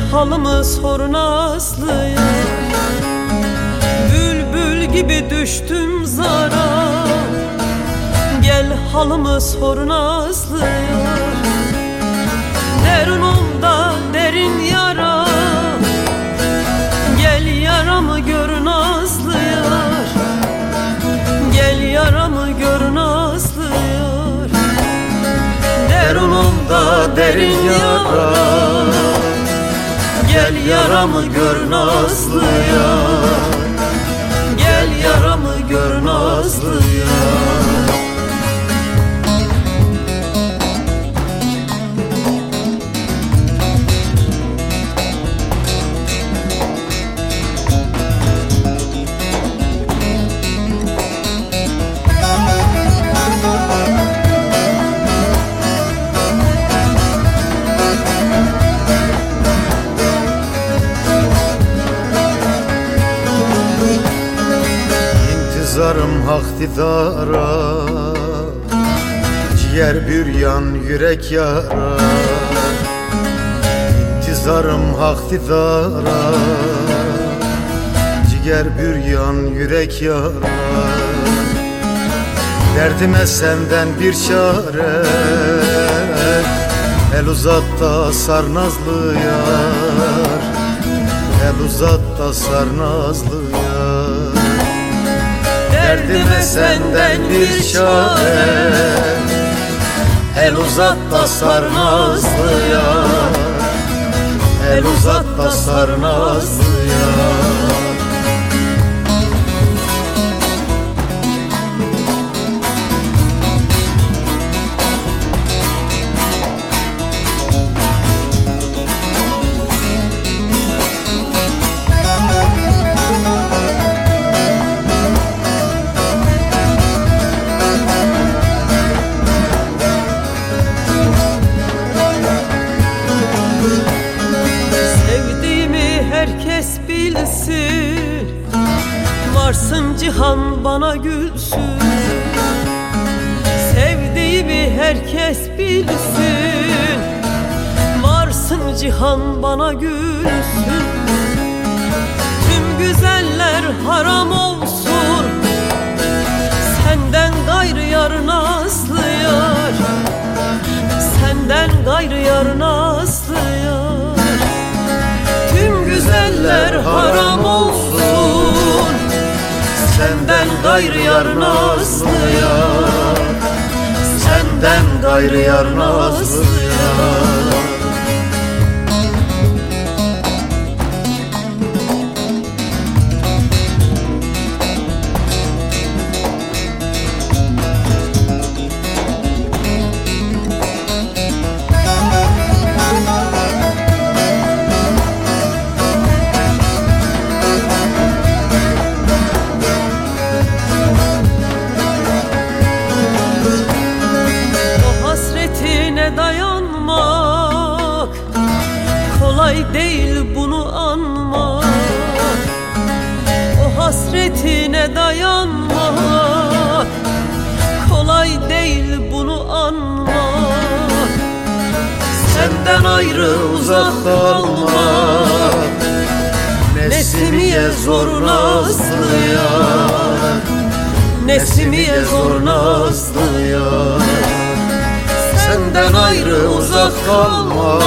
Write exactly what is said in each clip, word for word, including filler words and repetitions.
halımı sor Nazlı'ya. Bülbül gibi düştüm zara, gel halımı sor Nazlı'ya. Derunumda derin yara, gel yaramı gör Nazlı yar. Gel yaramı gör Nazlı yar. Derunumda derin yara, gel yaramı gör Nazlı yar. Gel yaramı gör Nazlı yar. İntizarım hak didara, ciğer büryan yürek yara. İntizarım hak didara, ciğer büryan yürek yara. Derdime senden bir çare, el uzat da sar Nazlı yar. El uzat da sar Nazlı yar. Derdime senden bir çare, el uzat da sar Nazlı yar. El uzat da sar Nazlı yar. Herkes bilsin, varsın cihan bana gülsün. Sevdiğimi herkes bilsin, varsın cihan bana gülsün. Tüm güzeller haram olsun, senden gayrı yar Nazlı yar. Senden gayrı yar Nazlı yar. Güzeller haram olsun, senden gayrı yar Nazlı yar. Senden gayrı yar Nazlı yar. Dayanmak kolay değil, bunu anmak. O hasretine dayanmak kolay değil, bunu anmak. Senden ayrı uzak kalmak Nesimiye zor Nazlı yar. Nesimiye zor Nazlı yar. Senden ayrı uzak kalmak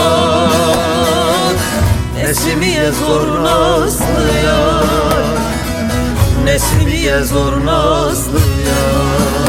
Nesimiye zor Nazlı yar. Nesimiye zor Nazlı yar.